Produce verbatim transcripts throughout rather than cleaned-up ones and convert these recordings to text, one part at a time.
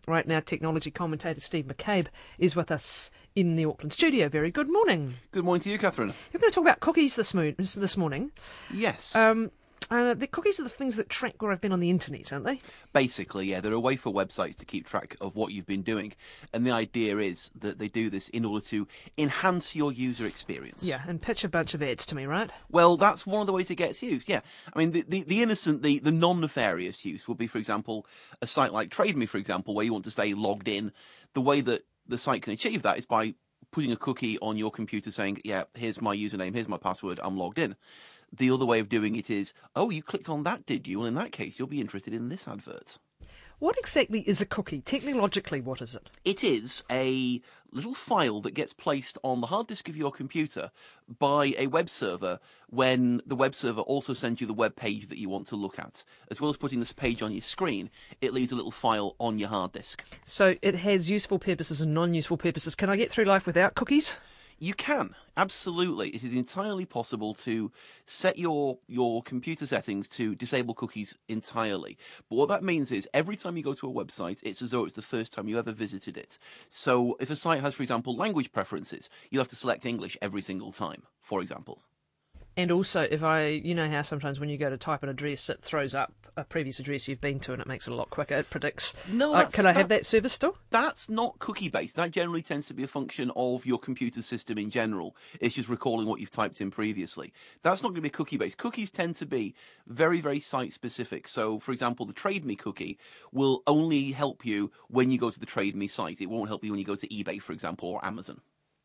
Right now, technology commentator Steve McCabe is with us in the Auckland studio. Very good morning. Good morning to you, Catherine. We're going to talk about cookies this, mo- this morning. Yes. Um, uh, the cookies are the things that track where I've been on the internet, aren't they? Basically, yeah. They're a way for websites to keep track of what you've been doing. And the idea is that they do this in order to enhance your user experience. Yeah, and pitch a bunch of ads to me, right? Well, that's one of the ways it gets used, yeah. I mean, the, the, the innocent, the, the non-nefarious use would be, for example, a site like TradeMe, for example, where you want to stay logged in. The way that the site can achieve that is by putting a cookie on your computer saying, yeah, here's my username, here's my password, I'm logged in. The other way of doing it is, oh, you clicked on that, did you? Well, in that case, you'll be interested in this advert. What exactly is a cookie? Technologically, what is it? It is a little file that gets placed on the hard disk of your computer by a web server when the web server also sends you the web page that you want to look at. As well as putting this page on your screen, it leaves a little file on your hard disk. So it has useful purposes and non-useful purposes. Can I get through life without cookies? You can, absolutely. It is entirely possible to set your your computer settings to disable cookies entirely. But what that means is every time you go to a website, it's as though it's the first time you ever visited it. So if a site has, for example, language preferences, you'll have to select English every single time, for example. And also, if I, you know how sometimes when you go to type an address, it throws up a previous address you've been to and it makes it a lot quicker. It predicts. No, uh, that's, can I that, have that service still? That's not cookie-based. That generally tends to be a function of your computer system in general. It's just recalling what you've typed in previously. That's not going to be cookie-based. Cookies tend to be very, very site-specific. So, for example, the TradeMe cookie will only help you when you go to the TradeMe site. It won't help you when you go to eBay, for example, or Amazon.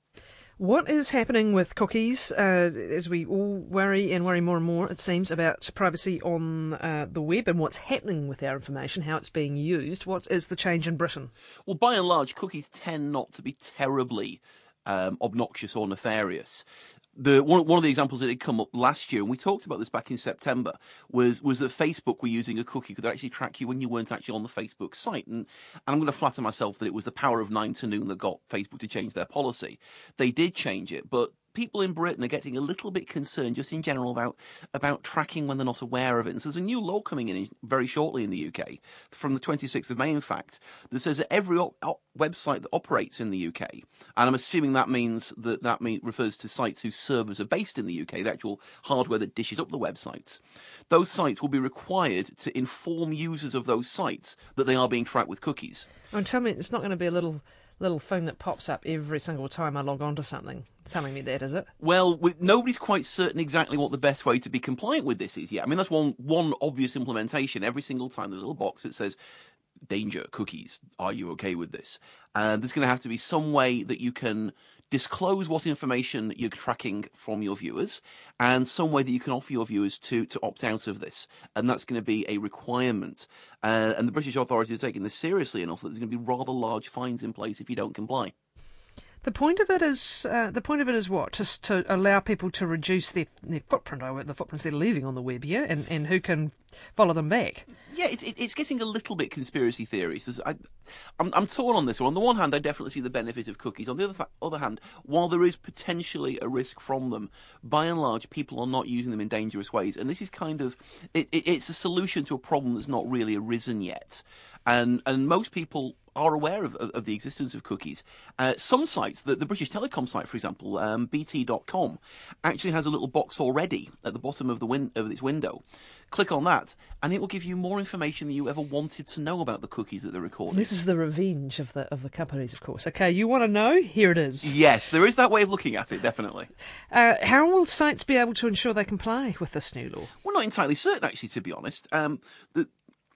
What is happening with cookies uh, as we all worry and worry more and more, it seems, about privacy on uh, the web and what's happening with our information, how it's being used? What is the change in Britain? Well, by and large, cookies tend not to be terribly um, obnoxious or nefarious. The, one, one of the examples that had come up last year, and we talked about this back in September, was was that Facebook were using a cookie that could actually track you when you weren't actually on the Facebook site. And, and I'm going to flatter myself that it was the power of nine to noon that got Facebook to change their policy. They did change it, but people in Britain are getting a little bit concerned just in general about about tracking when they're not aware of it. And so there's a new law coming in very shortly in the U K, from the twenty-sixth of May, in fact, that says that every op- op- website that operates in the U K, and I'm assuming that means that that mean, refers to sites whose servers are based in the U K, the actual hardware that dishes up the websites, those sites will be required to inform users of those sites that they are being tracked with cookies. Oh, and tell me, it's not going to be a little... little thing that pops up every single time I log on to something telling me that, is it? Well, we, nobody's quite certain exactly what the best way to be compliant with this is yet. I mean, that's one one obvious implementation. Every single time there's a little box that says, danger, cookies, are you okay with this? And there's going to have to be some way that you can disclose what information you're tracking from your viewers, and some way that you can offer your viewers to, to opt out of this. And that's going to be a requirement. Uh, and the British authorities are taking this seriously enough that there's going to be rather large fines in place if you don't comply. The point of it is, uh, the point of it is what? Just to allow people to reduce their, their footprint, or the footprints they're leaving on the web, yeah? And, and who can follow them back? Yeah, it's it's getting a little bit conspiracy theories. I, I'm I'm torn on this one. On the one hand, I definitely see the benefit of cookies. On the other fa- other hand, while there is potentially a risk from them, by and large, people are not using them in dangerous ways. And this is kind of it, it, it's a solution to a problem that's not really arisen yet. And and most people are aware of, of, of the existence of cookies. Uh, some sites, the, the British Telecom site, for example, um, B T dot com, actually has a little box already at the bottom of the win- of its window. Click on that, and it will give you more information than you ever wanted to know about the cookies that they're recording. This is the revenge of the of the companies, of course. Okay, you want to know? Here it is. Yes, there is that way of looking at it, definitely. Uh, how will sites be able to ensure they comply with this new law? We're not entirely certain, actually, to be honest. Um, the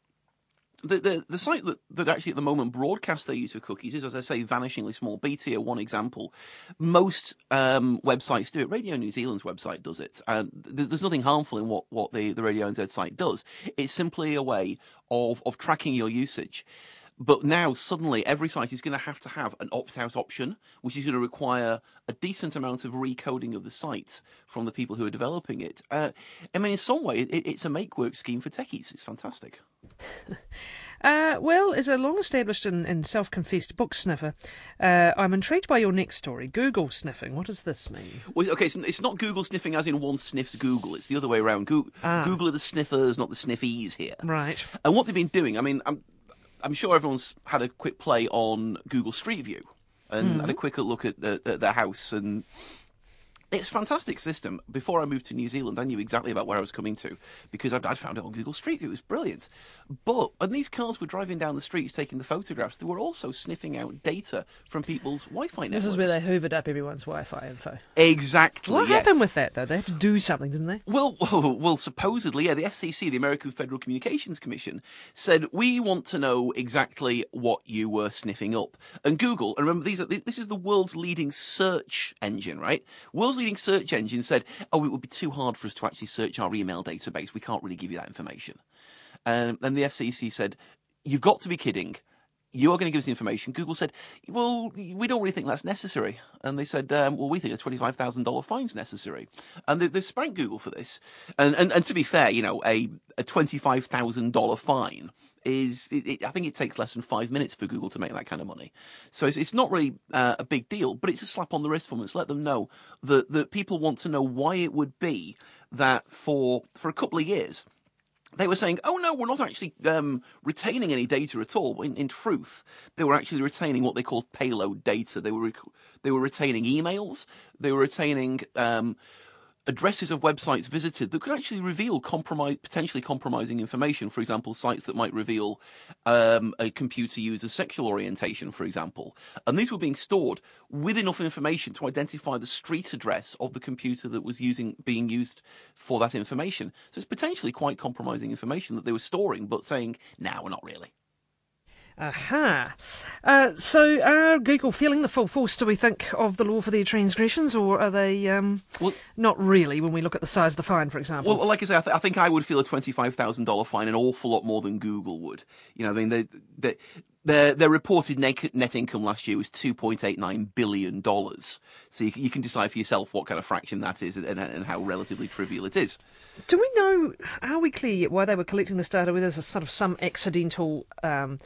The, the the site that, that actually at the moment broadcasts their use of cookies is, as I say, vanishingly small. B T are one example. Most um, websites do it. Radio New Zealand's website does it. And there's, there's nothing harmful in what, what the, the Radio N Z site does. It's simply a way of, of tracking your usage. But now, suddenly, every site is going to have to have an opt-out option, which is going to require a decent amount of recoding of the site from the people who are developing it. Uh, I mean, in some way, it, it's a make-work scheme for techies. It's fantastic. Uh, well, as a long-established and, and self-confessed book sniffer, uh, I'm intrigued by your next story, Google sniffing. What does this mean? Well, okay, so it's not Google sniffing as in one sniffs Google. It's the other way around. Go- ah. Google are the sniffers, not the sniffies here. Right. And what they've been doing, I mean, I'm, I'm sure everyone's had a quick play on Google Street View and mm-hmm. had a quick look at the, at the house, and it's a fantastic system. Before I moved to New Zealand, I knew exactly about where I was coming to because I'd, I'd found it on Google Street View. It was brilliant. But when these cars were driving down the streets taking the photographs, they were also sniffing out data from people's Wi-Fi networks. This is where they hoovered up everyone's Wi-Fi info. Exactly. What yes. happened with that, though? They had to do something, didn't they? Well, well, supposedly, yeah, the F C C, the American Federal Communications Commission, said, we want to know exactly what you were sniffing up. And Google, and remember, these are, this is the world's leading search engine, right? World's leading search engine said, oh, it would be too hard for us to actually search our email database. We can't really give you that information. Um, and the F C C said, you've got to be kidding. You are going to give us the information. Google said, well, we don't really think that's necessary. And they said, um, well, we think a twenty-five thousand dollars fine's necessary. And they, they spanked Google for this. And, and, and to be fair, you know, a, a twenty-five thousand dollars fine is, it, it, I think it takes less than five minutes for Google to make that kind of money. So it's, it's not really uh, a big deal, but it's a slap on the wrist for them. It's let them know that, that people want to know why it would be that for for a couple of years, they were saying, oh, no, we're not actually um, retaining any data at all. In, in truth, they were actually retaining what they called payload data. They were rec- they were retaining emails. They were retaining um, addresses of websites visited that could actually reveal compromise, potentially compromising information. For example, sites that might reveal um, a computer user's sexual orientation, for example. And these were being stored with enough information to identify the street address of the computer that was using being used for that information. So it's potentially quite compromising information that they were storing, but saying, no, we're not really. Aha. Uh, so are Google feeling the full force, do we think, of the law for their transgressions, or are they um, well, not really when we look at the size of the fine, for example? Well, like I say, I, th- I think I would feel a twenty-five thousand dollars fine an awful lot more than Google would. You know, I mean, they, they, their, their reported net, net income last year was two point eight nine billion dollars. So you, you can decide for yourself what kind of fraction that is and, and how relatively trivial it is. Do we know, are we clear yet why they were collecting this data, whether there's a sort of some accidental Um,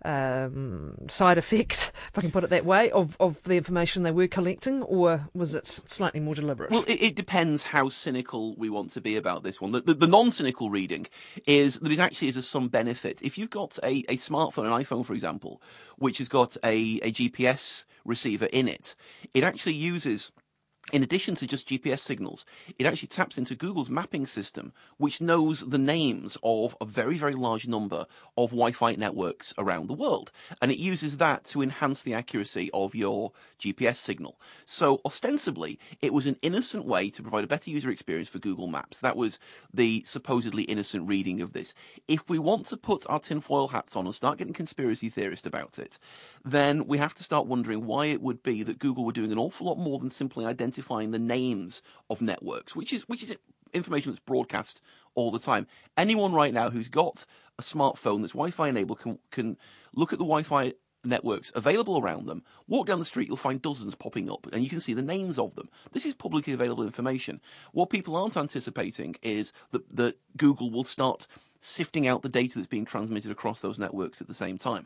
Um, side effect, if I can put it that way, of, of the information they were collecting, or was it slightly more deliberate? Well, it, it depends how cynical we want to be about this one. The, the, the non-cynical reading is that it actually is of some benefit. If you've got a, a smartphone, an iPhone, for example, which has got a, a G P S receiver in it, it actually uses, in addition to just G P S signals, it actually taps into Google's mapping system, which knows the names of a very, very large number of Wi-Fi networks around the world. And it uses that to enhance the accuracy of your G P S signal. So ostensibly, it was an innocent way to provide a better user experience for Google Maps. That was the supposedly innocent reading of this. If we want to put our tinfoil hats on and start getting conspiracy theorists about it, then we have to start wondering why it would be that Google were doing an awful lot more than simply identifying identifying the names of networks, which is which is information that's broadcast all the time. Anyone right now who's got a smartphone that's Wi-Fi enabled can can look at the Wi-Fi networks available around them. Walk down the street, you'll find dozens popping up, and you can see the names of them. This is publicly available information. What people aren't anticipating is that, that Google will start sifting out the data that's being transmitted across those networks at the same time.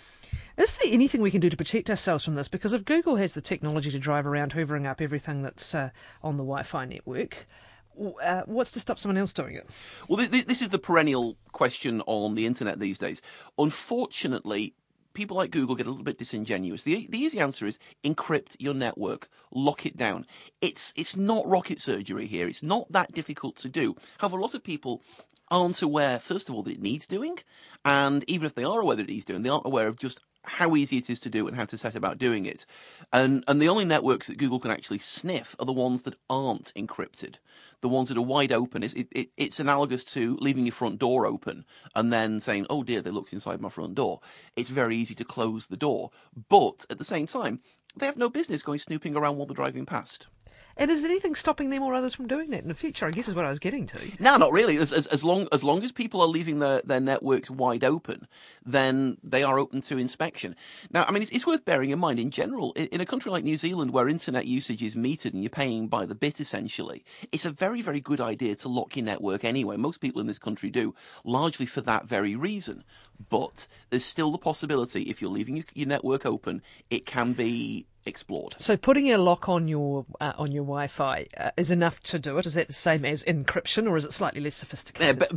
Is there anything we can do to protect ourselves from this? Because if Google has the technology to drive around hoovering up everything that's uh, on the Wi-Fi network, uh, what's to stop someone else doing it? Well, th- th- this is the perennial question on the internet these days. Unfortunately, people like Google get a little bit disingenuous. The, the easy answer is encrypt your network, lock it down. It's it's not rocket surgery here. It's not that difficult to do. However, a lot of people aren't aware, first of all, that it needs doing, and even if they are aware that it needs doing, they aren't aware of just how easy it is to do and how to set about doing it. And and the only networks that Google can actually sniff are the ones that aren't encrypted, the ones that are wide open. It's, it, it, it's analogous to leaving your front door open and then saying, oh dear, they looked inside my front door. It's very easy to close the door. But at the same time, they have no business going snooping around while they're driving past. And is there anything stopping them or others from doing that in the future? I guess is what I was getting to. No, not really. As, as, as long as long as people are leaving their, their networks wide open, then they are open to inspection. Now, I mean, it's, it's worth bearing in mind, in general, in, in a country like New Zealand, where internet usage is metered and you're paying by the bit, essentially, it's a very, very good idea to lock your network anyway. Most people in this country do, largely for that very reason. But there's still the possibility, if you're leaving your, your network open, it can be explored. So putting a lock on your uh, on your Wi-Fi uh, is enough to do it? Is that the same as encryption, or is it slightly less sophisticated? Yeah, but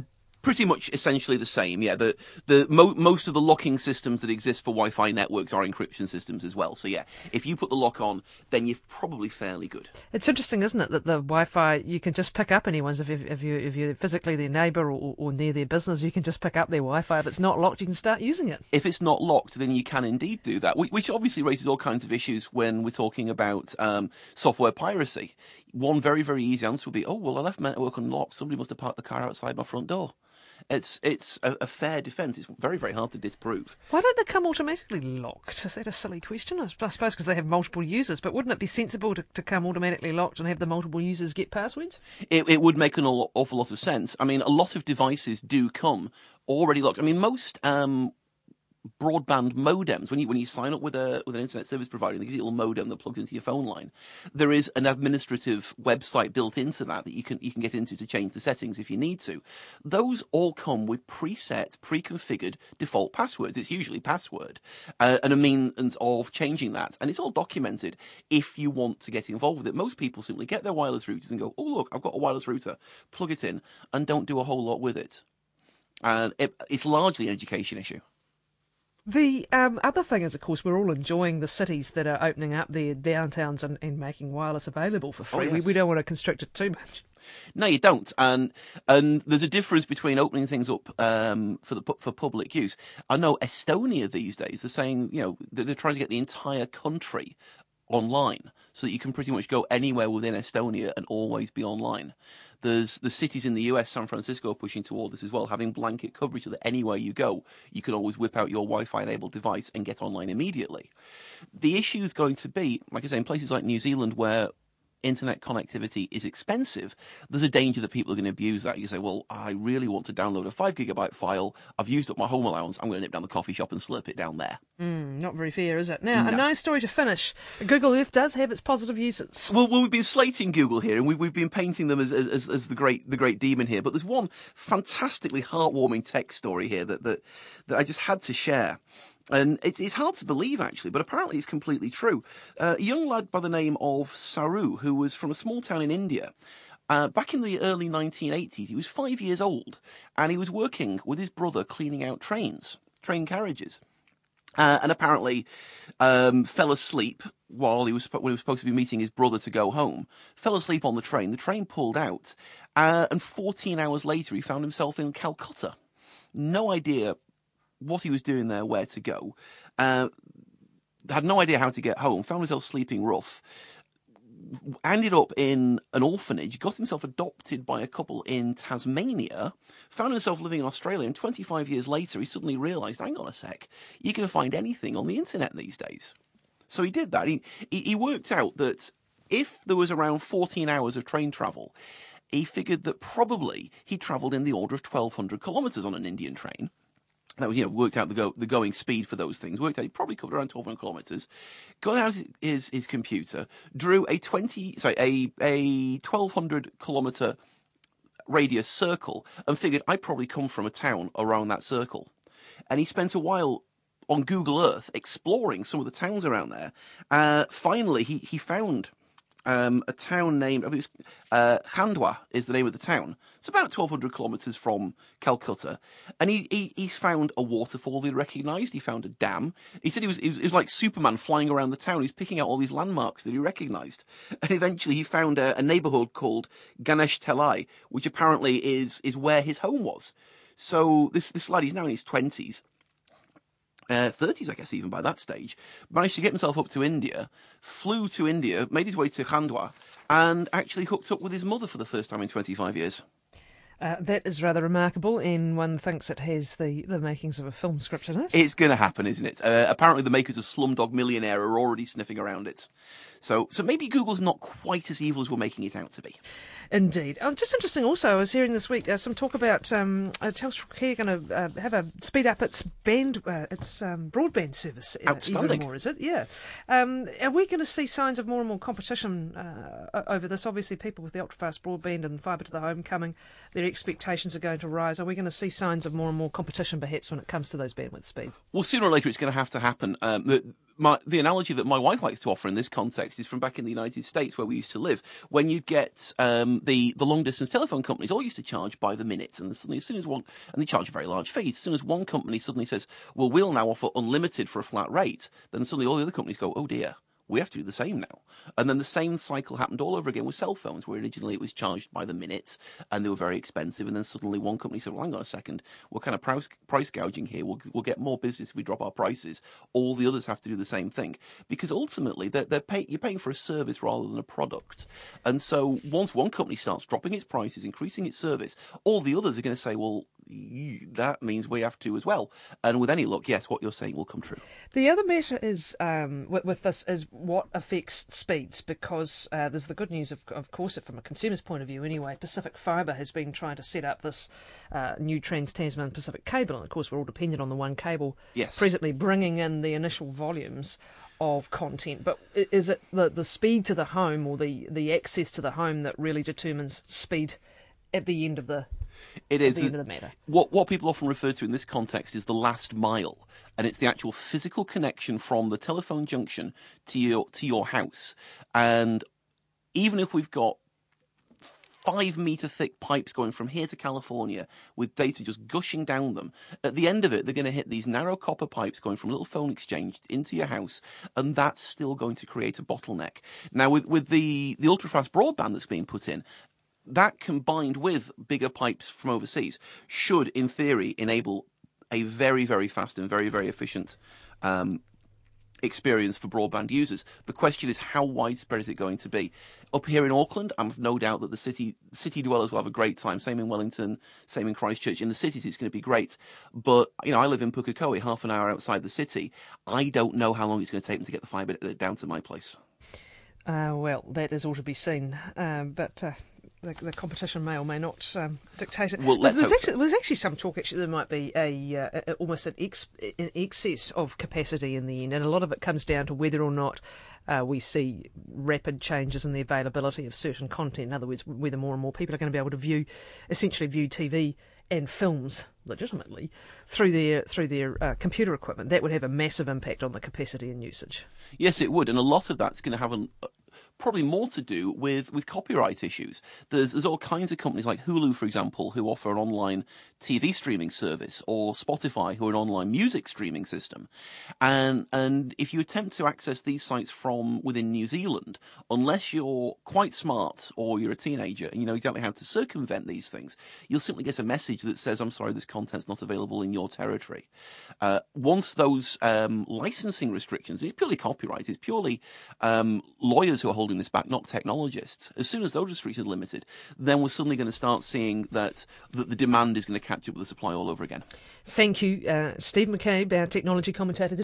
Pretty much essentially the same, yeah. The the mo- most of the locking systems that exist for Wi-Fi networks are encryption systems as well. So yeah, if you put the lock on, then you're probably fairly good. It's interesting, isn't it, that the Wi-Fi, you can just pick up anyone's, if, you, if, you, if you're physically their neighbour or, or near their business, you can just pick up their Wi-Fi. If it's not locked, you can start using it. If it's not locked, then you can indeed do that, which obviously raises all kinds of issues when we're talking about um, software piracy. One very, very easy answer would be, oh, well, I left my network unlocked. Somebody must have parked the car outside my front door. It's it's a, a fair defence. It's very, very hard to disprove. Why don't they come automatically locked? Is that a silly question? I suppose because they have multiple users, but wouldn't it be sensible to, to come automatically locked and have the multiple users get passwords? It, it would make an awful lot of sense. I mean, a lot of devices do come already locked. I mean, most um, broadband modems, when you when you sign up with a with an internet service provider, they give you a little modem that plugs into your phone line. There is an administrative website built into that that you can you can get into to change the settings if you need to. Those all come with preset, pre-configured default passwords. It's usually password uh, and a means of changing that, and it's all documented. If you want to get involved with it, most people simply get their wireless routers and go, "Oh look, I've got a wireless router," plug it in, and don't do a whole lot with it. And it, it's largely an education issue. The um, other thing is, of course, we're all enjoying the cities that are opening up their downtowns and, and making wireless available for free. Oh, yes. we, we don't want to constrict it too much. No, you don't, and and there's a difference between opening things up um, for the for public use. I know Estonia these days, they're saying, you know, they're trying to get the entire country online so that you can pretty much go anywhere within Estonia and always be online. There's the cities in the U S, San Francisco, are pushing toward this as well, having blanket coverage so that anywhere you go, you can always whip out your Wi-Fi enabled device and get online immediately. The issue is going to be, like I say, in places like New Zealand where internet connectivity is expensive, there's a danger that people are going to abuse that. You say, well, I really want to download a five gigabyte file. I've used up my home allowance. I'm going to nip down the coffee shop and slurp it down there. Mm, not very fair, is it? Now, No. a nice story to finish. Google Earth does have its positive uses. Well, well, we've been slating Google here, and we, we've been painting them as, as as the great the great demon here. But there's one fantastically heartwarming tech story here that that, that I just had to share. And it's, it's hard to believe, actually, but apparently it's completely true. Uh, a young lad by the name of Saru, who was from a small town in India, uh, back in the early nineteen eighties, he was five years old, and he was working with his brother cleaning out trains, train carriages. Uh, and apparently um, fell asleep while he was when he was supposed to be meeting his brother to go home. Fell asleep on the train. The train pulled out, uh, and fourteen hours later he found himself in Calcutta. No idea what he was doing there, where to go. Uh, had no idea how to get home. Found himself sleeping rough. Ended up in an orphanage, got himself adopted by a couple in Tasmania, found himself living in Australia, and twenty-five years later he suddenly realised, hang on a sec, you can find anything on the internet these days. So he did that. He, he worked out that if there was around fourteen hours of train travel, he figured that probably he travelled in the order of twelve hundred kilometres on an Indian train. That was, you know, worked out the go the going speed for those things. Worked out he probably covered around twelve hundred kilometres. Got out his his computer, drew a twenty sorry a a twelve hundred kilometre radius circle, and figured I'd probably come from a town around that circle. And he spent a while on Google Earth exploring some of the towns around there. Uh, finally, he he found Um, a town named, I think it's, uh, Khandwa is the name of the town. It's about twelve hundred kilometres from Calcutta. And he, he he's found a waterfall that he recognised. He found a dam. He said he was, he was, he was like Superman flying around the town. He's picking out all these landmarks that he recognised. And eventually he found a, a neighbourhood called Ganesh Telai, which apparently is, is where his home was. So this, this lad, he's now in his twenties. Uh, thirties, I guess, even by that stage, managed to get himself up to India, flew to India, made his way to Khandwa, and actually hooked up with his mother for the first time in twenty-five years. Uh, that is rather remarkable, and one thinks it has the, the makings of a film script in it. It's going to happen, isn't it? Uh, apparently the makers of Slumdog Millionaire are already sniffing around it. So so maybe Google's not quite as evil as we're making it out to be. Indeed. Oh, just interesting also, I was hearing this week uh, some talk about um, uh, Telstra Care going to uh, have a speed up its band, uh, its um, broadband service uh, Outstanding. even more, is it? Yeah. Um, are we going to see signs of more and more competition uh, over this? Obviously, people with the ultra-fast broadband and fibre to the home coming, their expectations are going to rise. Are we going to see signs of more and more competition, perhaps, when it comes to those bandwidth speeds? Well, sooner or later it's going to have to happen. Um, the, My, the analogy that my wife likes to offer in this context is from back in the United States where we used to live. When you'd get um, the, the long-distance telephone companies all used to charge by the minute. And suddenly, as soon as one, and they charge a very large fee, as soon as one company suddenly says, well, we'll now offer unlimited for a flat rate, then suddenly all the other companies go, oh dear, we have to do the same now. And then the same cycle happened all over again with cell phones, where originally it was charged by the minute and they were very expensive. And then suddenly one company said, well, hang on a second, we're kind of price, price gouging here. We'll, we'll get more business if we drop our prices. All the others have to do the same thing. Because ultimately, they're, they're pay, you're paying for a service rather than a product. And so once one company starts dropping its prices, increasing its service, all the others are going to say, well, that means we have to as well. And with any luck, yes, what you're saying will come true. The other matter is um, with, with this is what affects speeds, because uh, there's the good news, of, of course, from a consumer's point of view anyway. Pacific Fibre has been trying to set up this uh, new Trans-Tasman Pacific cable, and of course we're all dependent on the one cable yes. presently bringing in the initial volumes of content. But is it the, the speed to the home or the, the access to the home that really determines speed at the end of the It is. At the end of the matter. What, what people often refer to in this context is the last mile, and it's the actual physical connection from the telephone junction to your to your house. And even if we've got five metre thick pipes going from here to California with data just gushing down them, at the end of it, they're going to hit these narrow copper pipes going from a little phone exchange into your house, and that's still going to create a bottleneck. Now, with, with the, the ultra-fast broadband that's being put in, that combined with bigger pipes from overseas should, in theory, enable a very, very fast and very, very efficient um, experience for broadband users. The question is, how widespread is it going to be? Up here in Auckland, I have no doubt that the city city dwellers will have a great time. Same in Wellington, same in Christchurch. In the cities, it's going to be great. But, you know, I live in Pukekohe, half an hour outside the city. I don't know how long it's going to take them to get the fibre down to my place. Uh, well, that is all to be seen. Um, but... Uh... The, the competition may or may not um, dictate it. Well, let's there's, hope actually, so. there's actually some talk. Actually, there might be a, uh, a almost an, ex, an excess of capacity in the end, and a lot of it comes down to whether or not uh, we see rapid changes in the availability of certain content. In other words, whether more and more people are going to be able to view, essentially view T V and films legitimately through their through their uh, computer equipment. That would have a massive impact on the capacity and usage. Yes, it would, and a lot of that's going to have an. Uh, Probably more to do with, with copyright issues. There's there's all kinds of companies like Hulu, for example, who offer an online T V streaming service, or Spotify, who are an online music streaming system. And and if you attempt to access these sites from within New Zealand, unless you're quite smart or you're a teenager and you know exactly how to circumvent these things, you'll simply get a message that says, I'm sorry, this content's not available in your territory. Uh, once those um, licensing restrictions, it's purely copyright, it's purely um, lawyers who are holding this back, not technologists. As soon as those restrictions are limited, then we're suddenly going to start seeing that, that the demand is going to catch up with the supply all over again. Thank you, uh, Steve McCabe, our technology commentator.